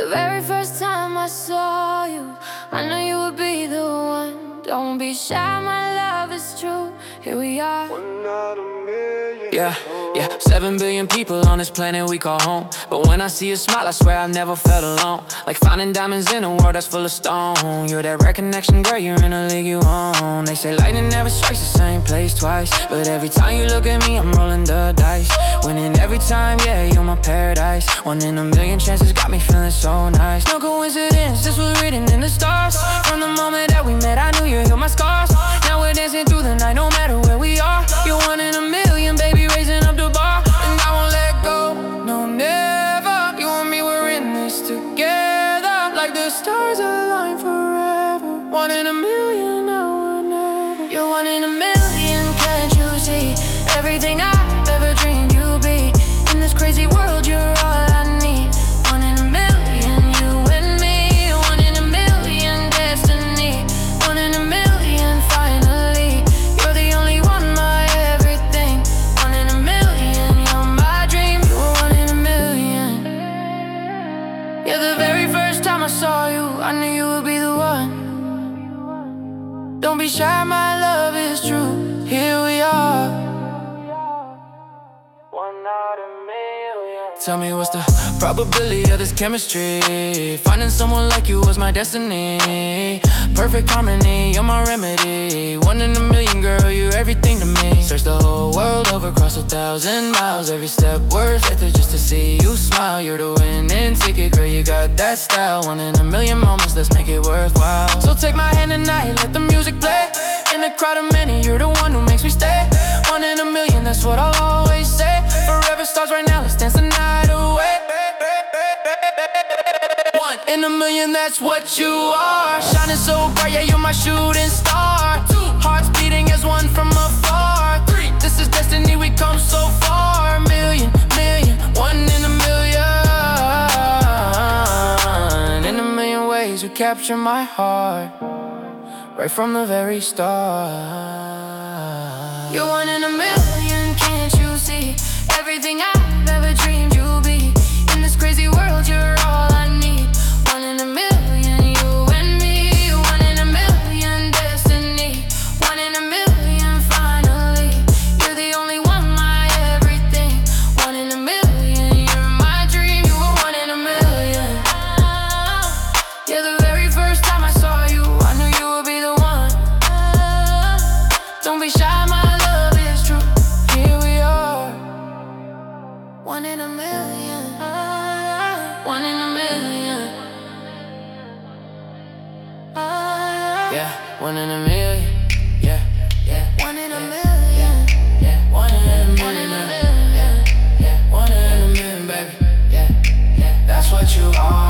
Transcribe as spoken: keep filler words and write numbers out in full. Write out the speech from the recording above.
The very first time I saw you, I knew you would be the one. Don't be shy, my love is true. Here we are. One out of million. Yeah, yeah, seven billion people on this planet we call home. But when I see you smile, I swear I've never felt alone. Like finding diamonds in a world that's full of stone. You're that rare connection, girl, you're in a league you own. They say lightning never strikes the same place twice, but every time you look at me, I'm rolling the dice. Winning every time, yeah, you're my paradise. One in a million chances got me feeling so nice. No coincidence, this was written in the stars. From the moment that we met, I knew you healed my scars. Now we're dancing through the night, no matter where we are. You're one in a million, baby, raising up the bar. And I won't let go, no, never. You and me, we're in this together. Like the stars align forever. One in a million, now or never. You're one in a million, can't you see? Everything I've ever dreamed you'll be. In this crazy world, you're all I need. One in a million, you and me. One in a million, destiny. One in a million, finally. You're the only one, my everything. One in a million, you're my dream. You were one in a million. Yeah, the very first time I saw you, I knew you would be the one. Don't be shy, my love is true. Here we are. Tell me what's the probability of this chemistry? Finding someone like you was my destiny. Perfect harmony, you're my remedy. One in a million, girl, you're everything to me. Search the whole world over, cross a thousand miles. Every step worth it just to see you smile. You're the winning ticket, girl, you got that style. One in a million moments, let's make it worthwhile. So take my hand tonight, let the music play. In a crowd of many, you're the one who makes me stay. One in a million, that's what I'll always say. Forever starts right now, let's dance the night away. One in a million, that's what you are. Shining so bright, yeah, you're my shooting star. Two hearts beating as one from afar. Three, this is destiny, we come so far. Million, million, one in a million. In a million ways, you capture my heart. Right from the very start. You're one in a million, can't you see? Everything I've ever dreamed you'll be. In this crazy world, you're all I need. One in a million, you and me. One in a million, destiny. One in a million, finally. You're the only one, my everything. One in a million, you're my dream. You were one in a million. Yeah, the very first time I saw you, I knew you would be the one. Don't be shy, my love is true. Here we are. One in a million. One in a million. Yeah, one in a million. Yeah, yeah. One in a million. Yeah, one in a million. One in a million. Yeah, one in a million, baby. Yeah, yeah. That's what you are.